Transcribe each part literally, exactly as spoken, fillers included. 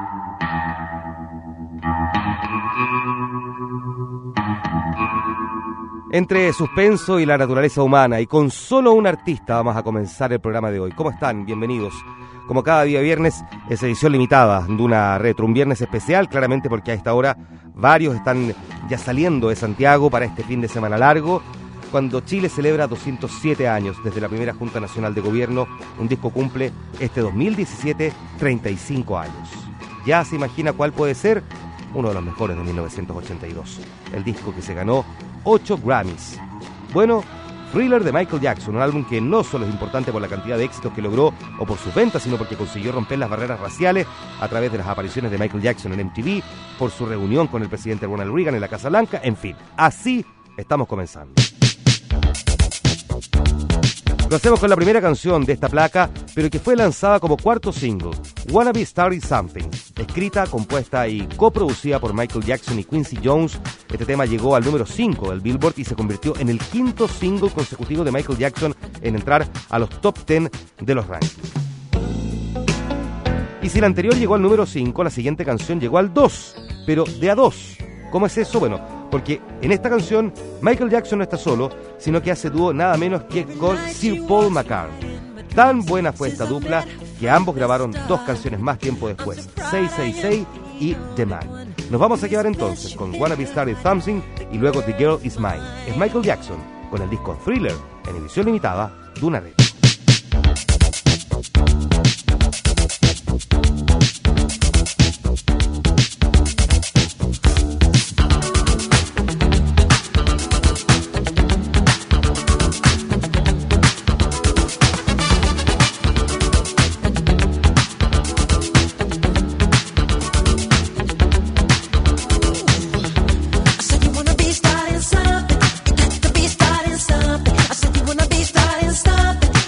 Entre suspenso y la naturaleza humana, y con solo un artista vamos a comenzar el programa de hoy. ¿Cómo están? Bienvenidos. Como cada día viernes, es edición limitada de una retro, un viernes especial, claramente porque a esta hora varios están ya saliendo de Santiago para este fin de semana largo, cuando Chile celebra doscientos siete años desde la primera Junta Nacional de Gobierno. Un disco cumple este dos mil diecisiete treinta y cinco años. ¿Ya se imagina cuál puede ser? Uno de los mejores de mil novecientos ochenta y dos, el disco que se ganó ocho Grammys. Bueno, Thriller de Michael Jackson, un álbum que no solo es importante por la cantidad de éxitos que logró o por sus ventas, sino porque consiguió romper las barreras raciales a través de las apariciones de Michael Jackson en M T V, por su reunión con el presidente Ronald Reagan en la Casa Blanca, en fin, así estamos comenzando. Lo hacemos con la primera canción de esta placa, pero que fue lanzada como cuarto single, Wanna Be Starting Something. Escrita, compuesta y coproducida por Michael Jackson y Quincy Jones, este tema llegó al número cinco del Billboard y se convirtió en el quinto single consecutivo de Michael Jackson en entrar a los top diez de los rankings. Y si el anterior llegó al número cinco, la siguiente canción llegó al dos, pero de a dos. ¿Cómo es eso? Bueno, porque en esta canción Michael Jackson no está solo, sino que hace dúo nada menos que con Sir Paul McCartney. Tan buena fue esta dupla que ambos grabaron dos canciones más tiempo después, seis seis seis y The Man. Nos vamos a quedar entonces con Wanna Be Starting Something y luego The Girl Is Mine. Es Michael Jackson con el disco Thriller en edición limitada de una red. Stop it.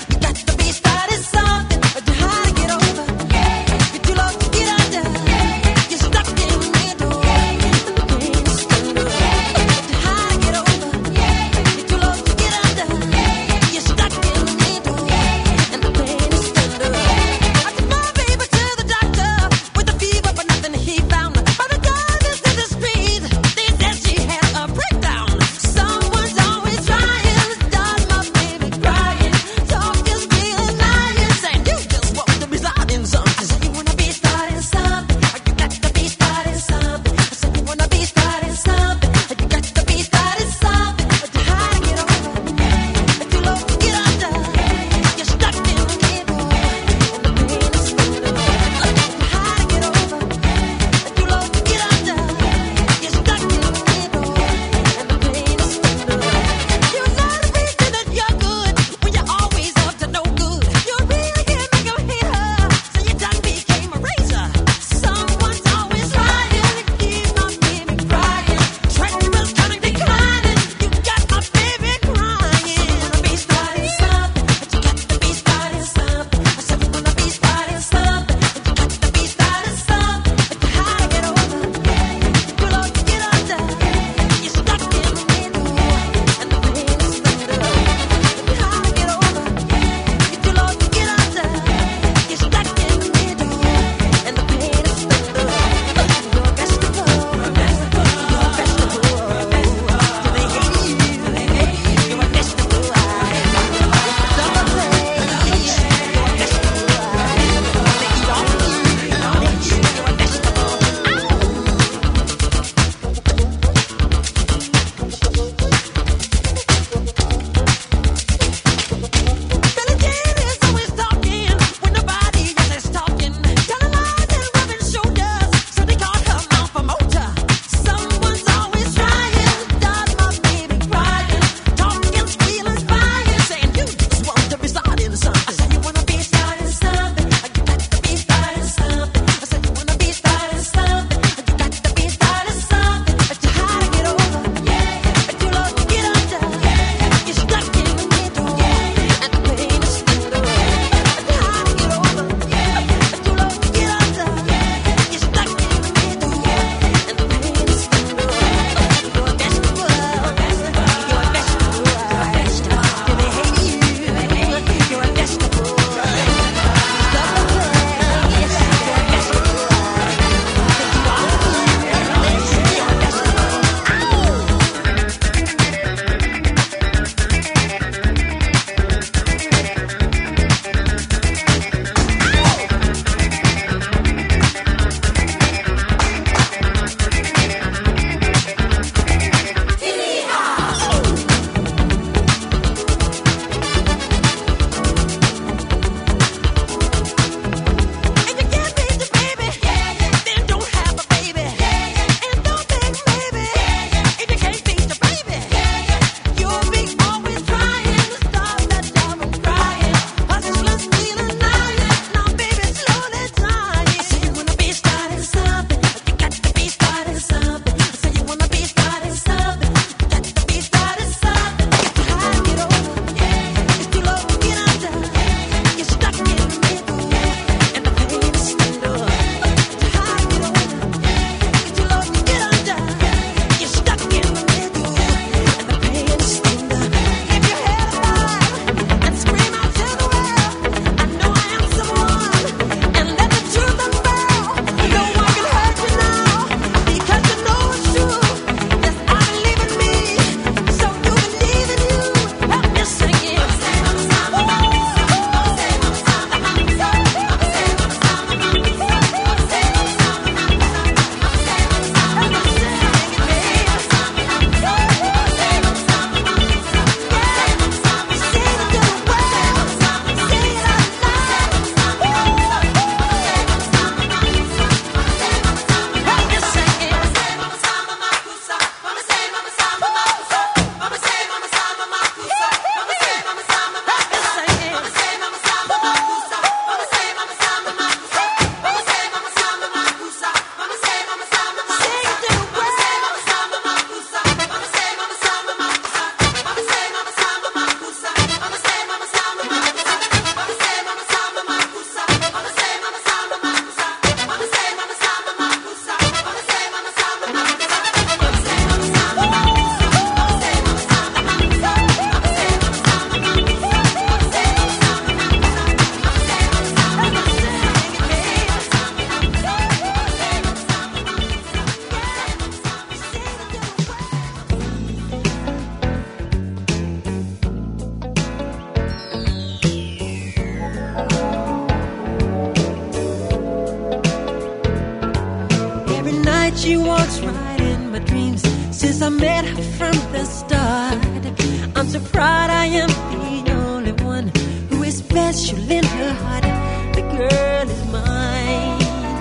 night she walks right in my dreams. Since I met her from the start, I'm so proud I am the only one who is special in her heart. The girl is mine.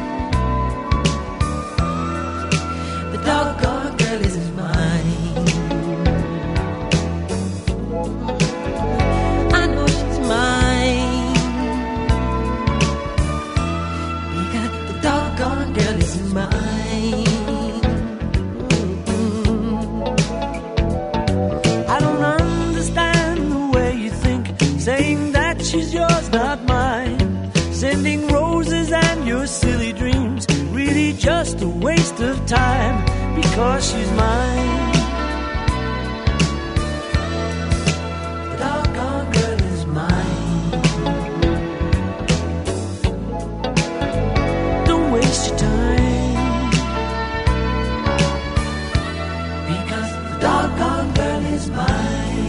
The doggone girl is mine. I know she's mine, because the doggone girl is mine. Saying that she's yours, not mine. Sending roses and your silly dreams, really just a waste of time, because she's mine. The doggone girl is mine. Don't waste your time, because the doggone girl is mine.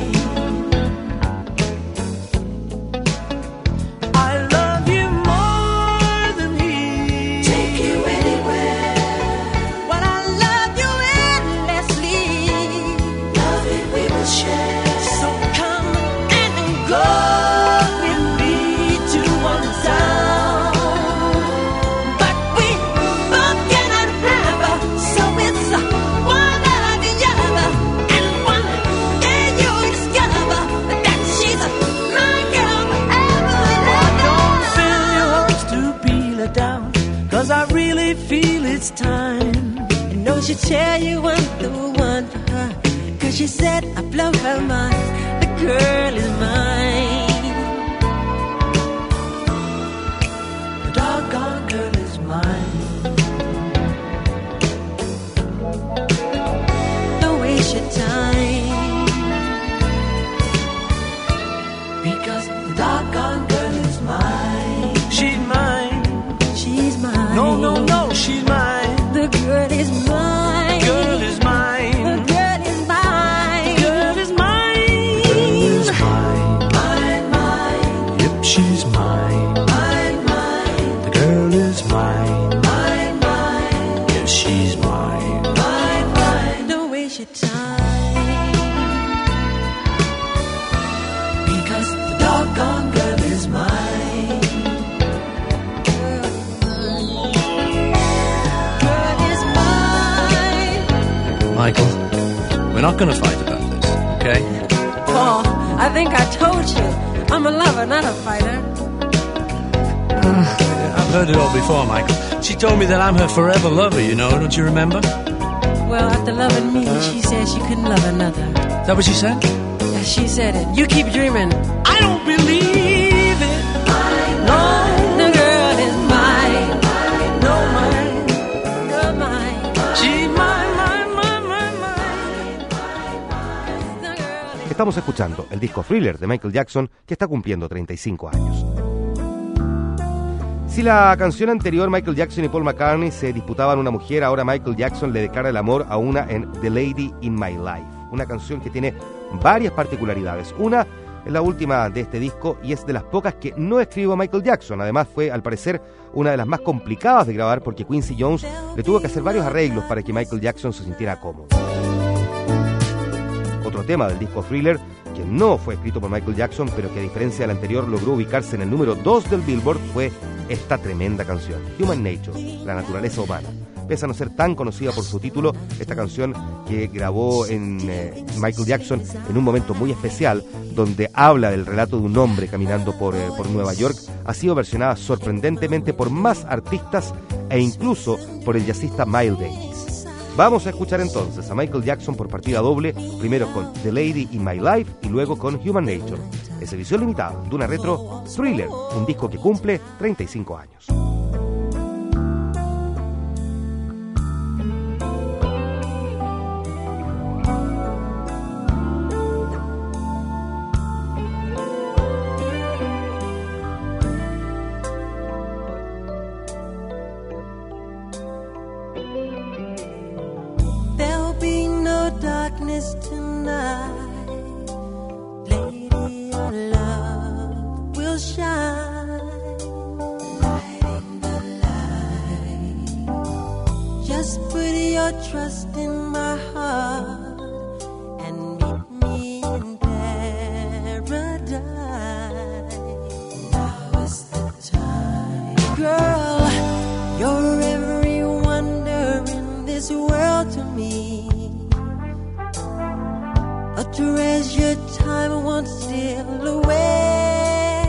I really feel it's time. I know she'll tell you I'm the one for her, 'cause she said I blow her mind. The girl is mine. The doggone girl is mine. Don't waste your time, because the doggone girl is mine. She's mine. She's mine. No, no, no, she's mine. The girl is mine. The girl is mine. The girl is mine. The girl is mine. The girl is mine. Mine, mine. Yep, she's mine. Mine, mine. The girl is mine. Mine, mine. Yes, she's mine. Mine, mine. Don't waste your time, because the doggone girl is mine. Michael, we're not going to fight about this, okay? Paul, I think I told you, I'm a lover, not a fighter. Uh, I've heard it all before, Michael. She told me that I'm her forever lover, you know, don't you remember? Well, after loving me, she said she couldn't love another. Is that what she said? Yeah, she said it. You keep dreaming. I don't believe it. No, the girl is mine. No, mine. You're mine. She's mine. Estamos escuchando el disco Thriller de Michael Jackson, que está cumpliendo treinta y cinco años. Si la canción anterior Michael Jackson y Paul McCartney se disputaban una mujer, ahora Michael Jackson le declara el amor a una en The Lady in My Life, una canción que tiene varias particularidades. Una es la última de este disco y es de las pocas que no escribió Michael Jackson. Además fue, al parecer, una de las más complicadas de grabar porque Quincy Jones le tuvo que hacer varios arreglos para que Michael Jackson se sintiera cómodo. Otro tema del disco Thriller, que no fue escrito por Michael Jackson, pero que a diferencia del anterior logró ubicarse en el número dos del Billboard, fue esta tremenda canción, Human Nature, la naturaleza humana. Pese a no ser tan conocida por su título, esta canción que grabó en eh, Michael Jackson en un momento muy especial, donde habla del relato de un hombre caminando por, eh, por Nueva York, ha sido versionada sorprendentemente por más artistas e incluso por el jazzista Miles Davis. Vamos a escuchar entonces a Michael Jackson por partida doble, primero con The Lady in My Life y luego con Human Nature. Es edición limitada de una retro Thriller, un disco que cumple treinta y cinco años. darkness tonight, lady, your love will shine, lighting the light. Just Just put your trust in my heart and meet me in paradise. Now is the time. Girl, you're every wonder in this world to me. A treasured time won't steal away.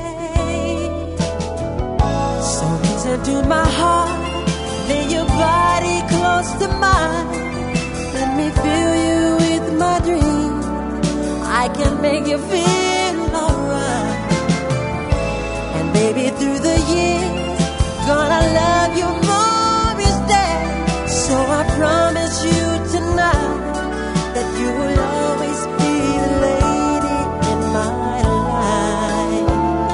So listen to my heart, lay your body close to mine. Let me fill you with my dreams. I can make you feel alright. And baby, through the years, gonna love you more each day. So I promise you tonight that you will always be the lady in my life.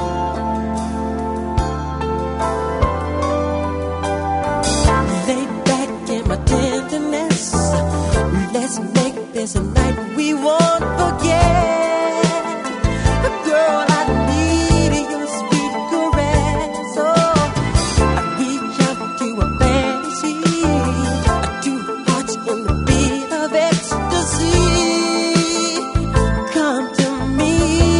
Lay back in my tenderness. Let's make this a night we won't forget. Girl, I need your sweet caress. Oh, I reach out to a fantasy, two hearts in the beat of ecstasy. Come to me,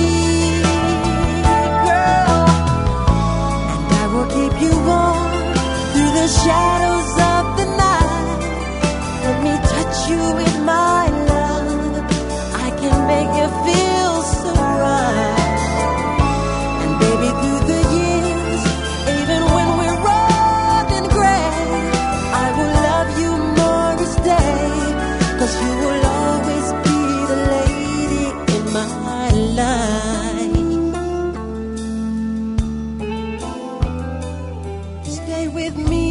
girl, and I will keep you warm through the shadows of the night. Let me touch you with my love. I can make you feel so right. And baby, through the years, even when we're old and gray, I will love you more each day. 'Cause you will always be the lady in my life. Stay with me.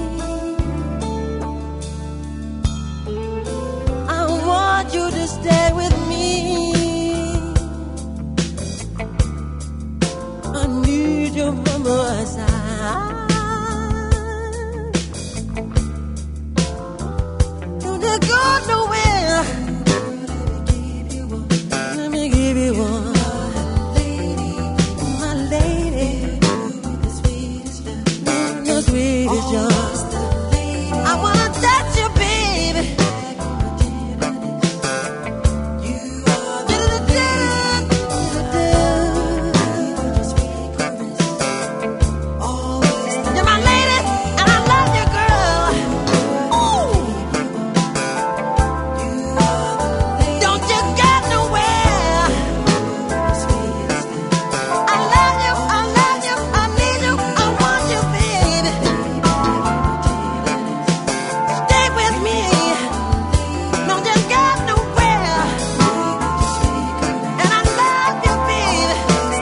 I want you to stay with me. I need you by my side. Don't you go nowhere. Let me give you one, my lady, the sweetest young. I wanna touch you, baby. You're my lady, and I love you, girl. Ooh. Don't you go nowhere. I love you, I love you, I need you, I want you, baby. Stay with me. Don't just go nowhere. And I love you, baby.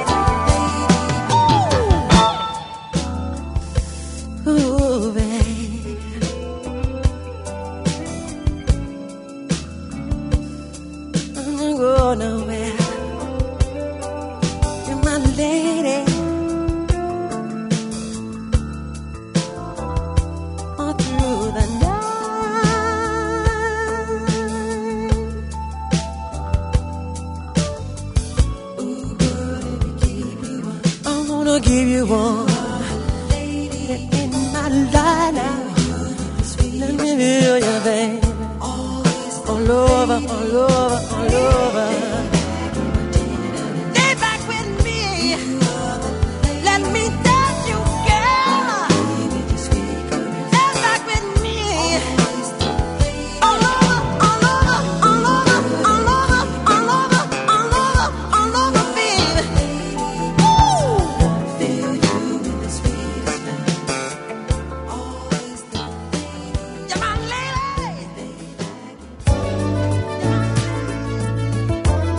Ooh, ooh, baby. Don't go nowhere. You're my lady. All through the night. I wanna give you one in my life now. Let me feel you, baby. All over, all over, all over. Stay back with me. Let me touch you, girl. Stay back with me. All over, all over, all over, all over, all over, all over, all over, baby. Ooh. You're my lady.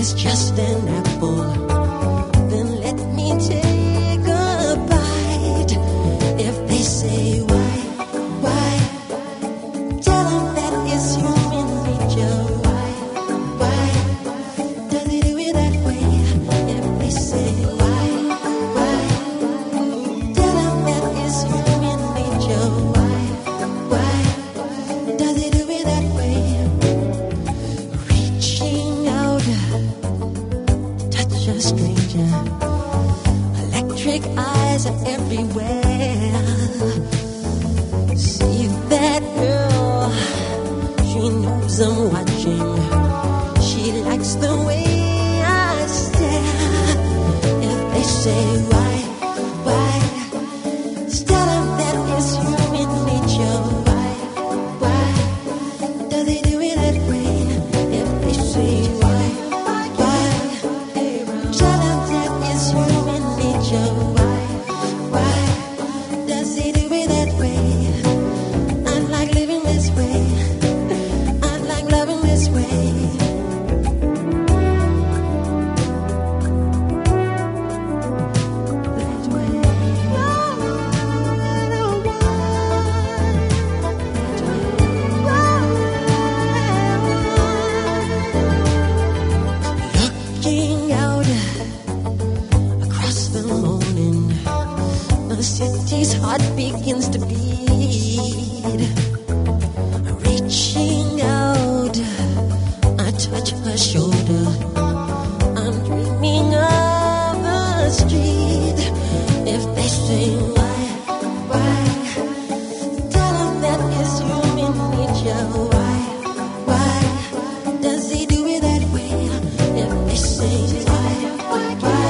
is just an apple, then let me take a bite. If they say why, why, tell them that it's human nature. Why, why, does he do it that way? If they say why, why, tell them that it's human nature. Why, why, does he do it that way? Reaching out, touch a stranger. Electric eyes are everywhere. See that girl, she knows I'm watching. She likes the way I stare. If they say why, why, tell them that it's human nature. Why, why, does he do it that way? If they say why, why, tell them that it's human nature. Why, why, does he do it that way? I like living this way. I like loving this way. That way. Looking out across the morning, the city's heart begins to beat. Reaching out, I touch her shoulder. I'm dreaming of the street. If they say why, why, tell them that it's human nature. Why, why, does he do it that way? If they say why, why,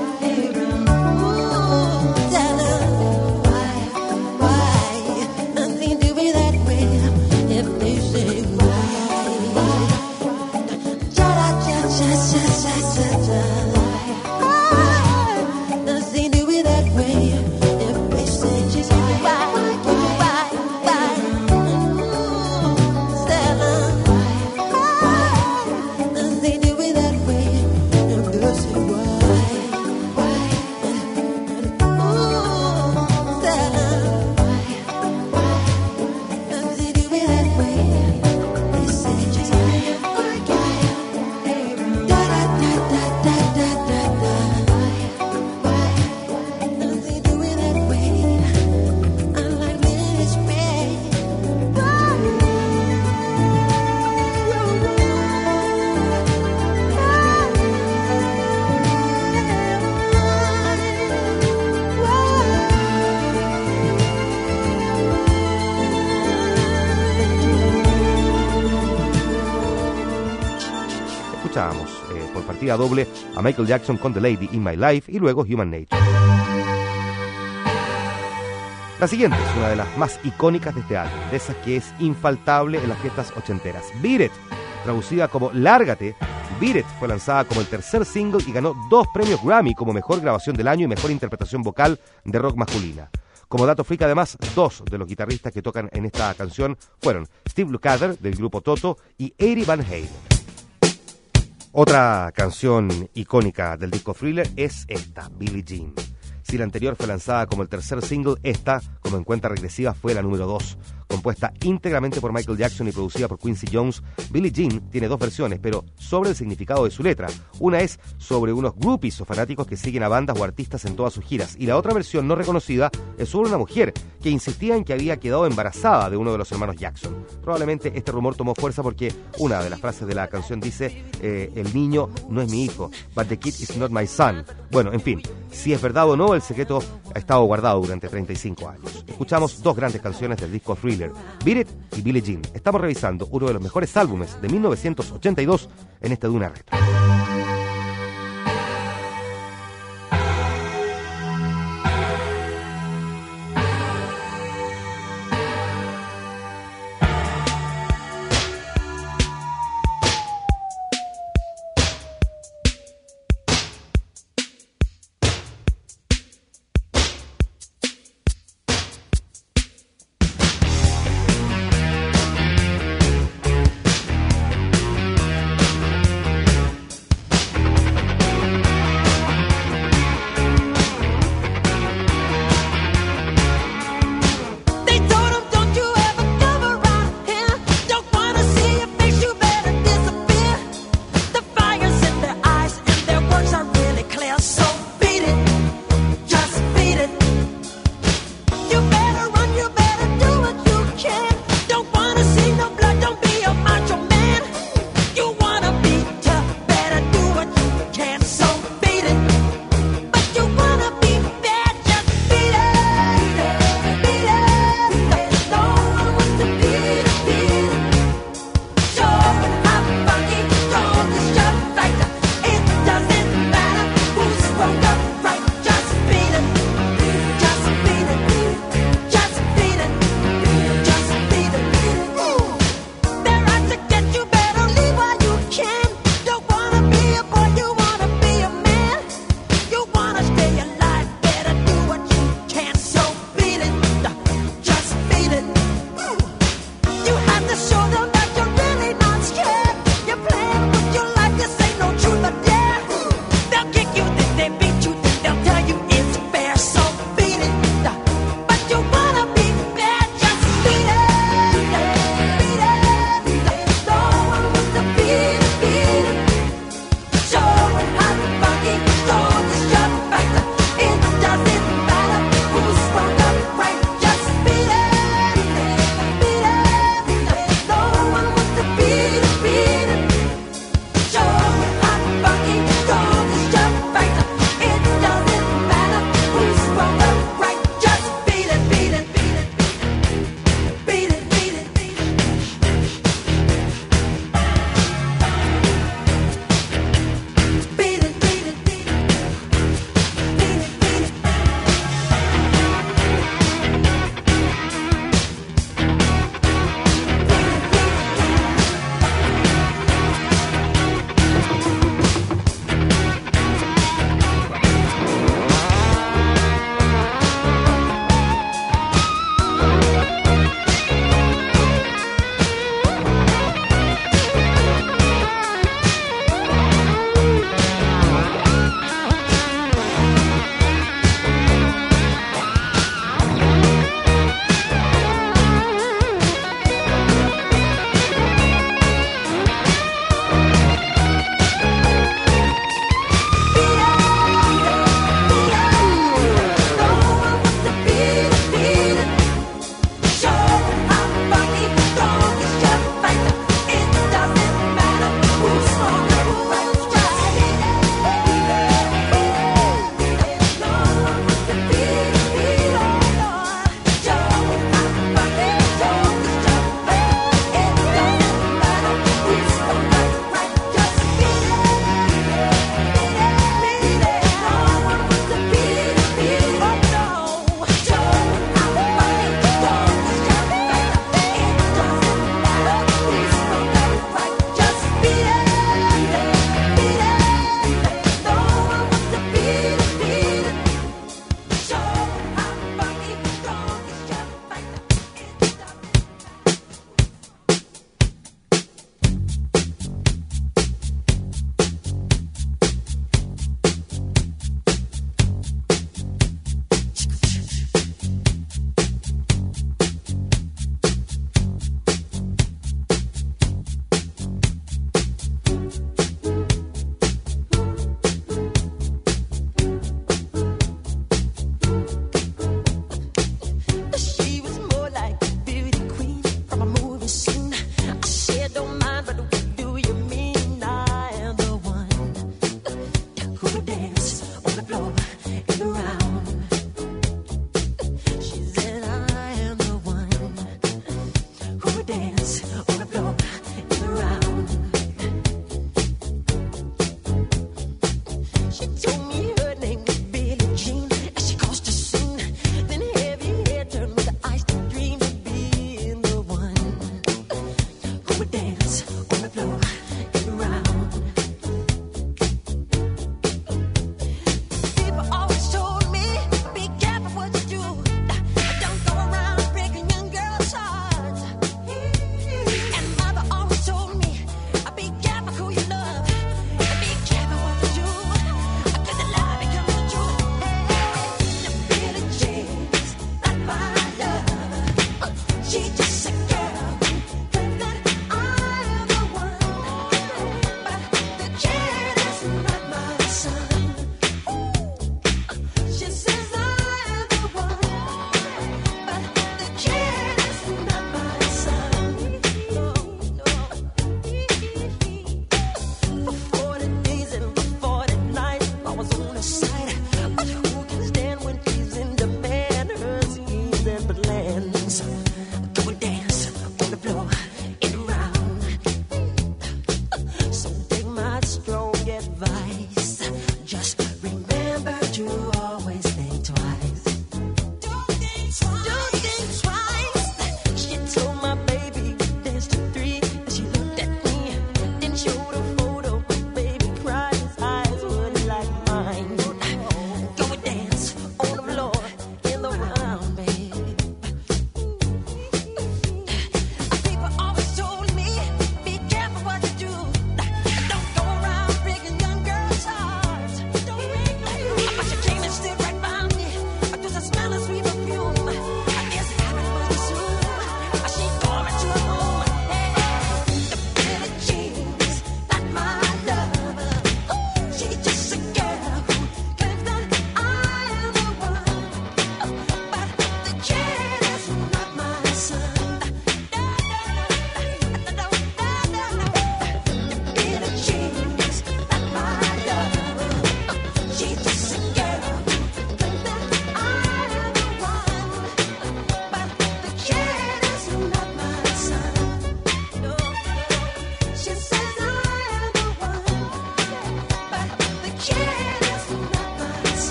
ooh, tell them why, why, does he do it that way? If they say why, cha cha cha cha cha cha cha cha, why, does he do it that way? If they say why, why, why, ooh, tell them why, does he do it that way? If they say why, why, ooh, tell them why, why, does he do it that way? They say just why, why, da da da da da da da da, why, does he do it that way? I like this way. Escuchábamos eh, por partida doble a Michael Jackson con The Lady in My Life y luego Human Nature. La siguiente es una de las más icónicas de este álbum, de esas que es infaltable en las fiestas ochenteras. Beat It, traducida como Lárgate, Beat It fue lanzada como el tercer single y ganó dos premios Grammy como Mejor Grabación del Año y Mejor Interpretación Vocal de Rock Masculina. Como dato freak, además, dos de los guitarristas que tocan en esta canción fueron Steve Lukather, del grupo Toto, y Eddie Van Halen. Otra canción icónica del disco Thriller es esta, Billie Jean. Si la anterior fue lanzada como el tercer single, esta, como en cuenta regresiva, fue la número dos. Compuesta íntegramente por Michael Jackson y producida por Quincy Jones, Billie Jean tiene dos versiones, pero sobre el significado de su letra. Una es sobre unos groupies o fanáticos que siguen a bandas o artistas en todas sus giras, y la otra versión no reconocida es sobre una mujer que insistía en que había quedado embarazada de uno de los hermanos Jackson. Probablemente este rumor tomó fuerza porque una de las frases de la canción dice eh, el niño no es mi hijo, but the kid is not my son. Bueno, en fin, si es verdad o no, el secreto ha estado guardado durante treinta y cinco años. Escuchamos dos grandes canciones del disco Thriller, Beat It y Billie Jean. Estamos revisando uno de los mejores álbumes de mil novecientos ochenta y dos en este Duna Retro.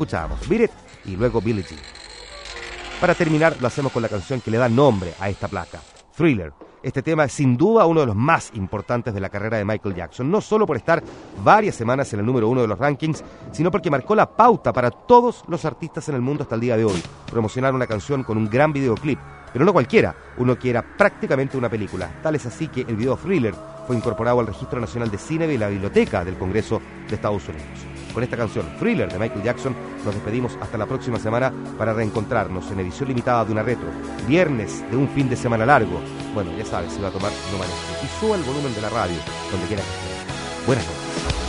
escuchábamos, Beat It y luego Billie Jean. Para terminar, lo hacemos con la canción que le da nombre a esta placa, Thriller. Este tema es sin duda uno de los más importantes de la carrera de Michael Jackson, no solo por estar varias semanas en el número uno de los rankings, sino porque marcó la pauta para todos los artistas en el mundo hasta el día de hoy. Promocionar una canción con un gran videoclip, pero no cualquiera, uno que era prácticamente una película. Tal es así que el video Thriller fue incorporado al Registro Nacional de Cine de la Biblioteca del Congreso de Estados Unidos. Con esta canción, Thriller, de Michael Jackson, nos despedimos hasta la próxima semana para reencontrarnos en edición limitada de una retro. Viernes de un fin de semana largo. Bueno, ya sabes, si va a tomar, no maneje. Y suba el volumen de la radio, donde quiera que esté. Buenas noches.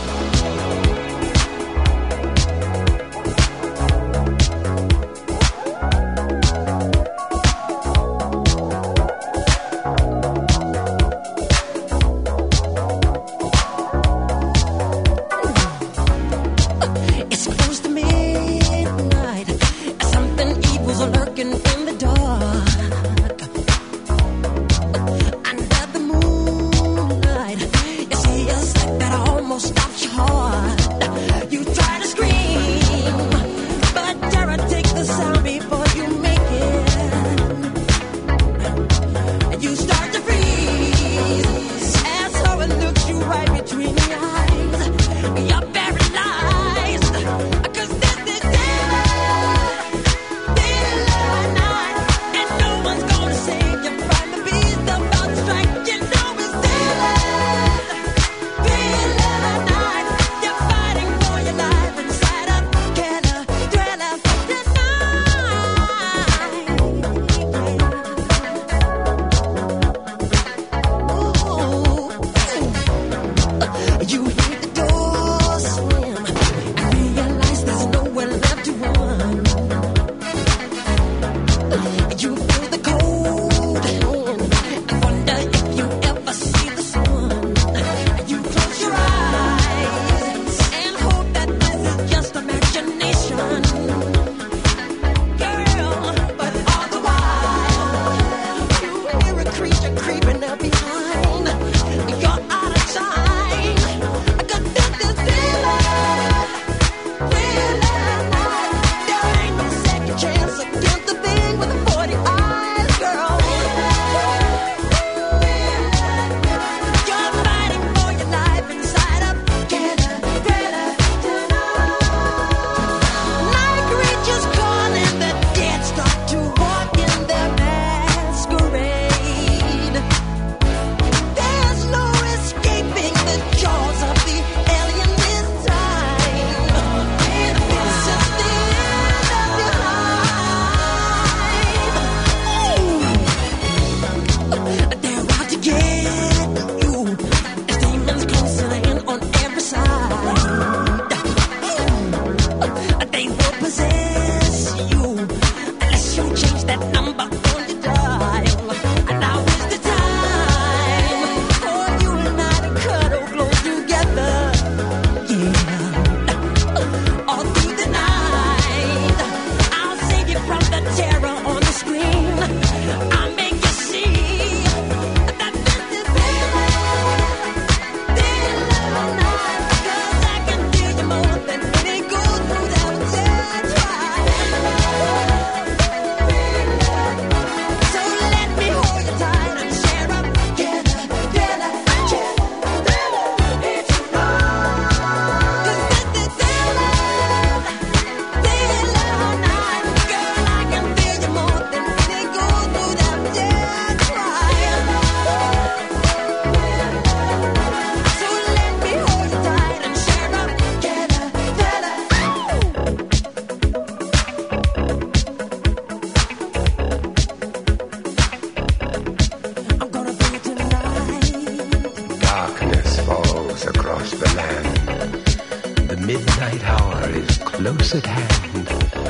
midnight hour is close at hand.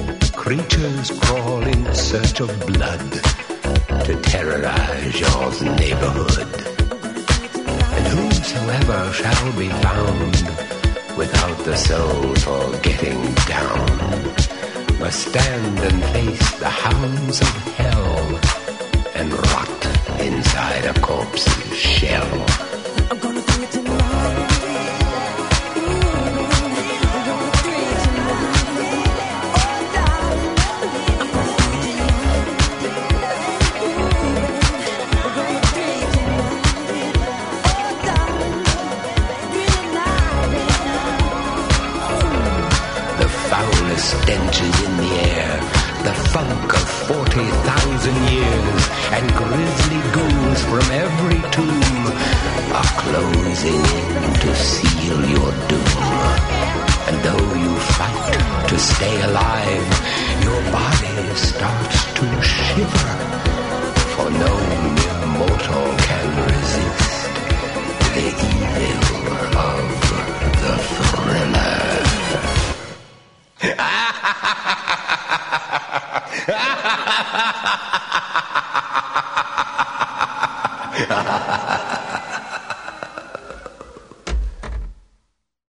Creatures crawl in search of blood to terrorize your neighborhood. And whosoever shall be found without the soul for getting down must stand and face the hounds of hell and rot inside a corpse's shell. I'm gonna do it tonight. Ooh, I'm gonna do it tonight. stenches in the air, the funk of forty thousand years, and grisly ghouls from every tomb are closing in to seal your doom. And though you fight to stay alive, your body starts to shiver, for no mere mortal can resist the evil of the thriller. Ha ha ha ha ha!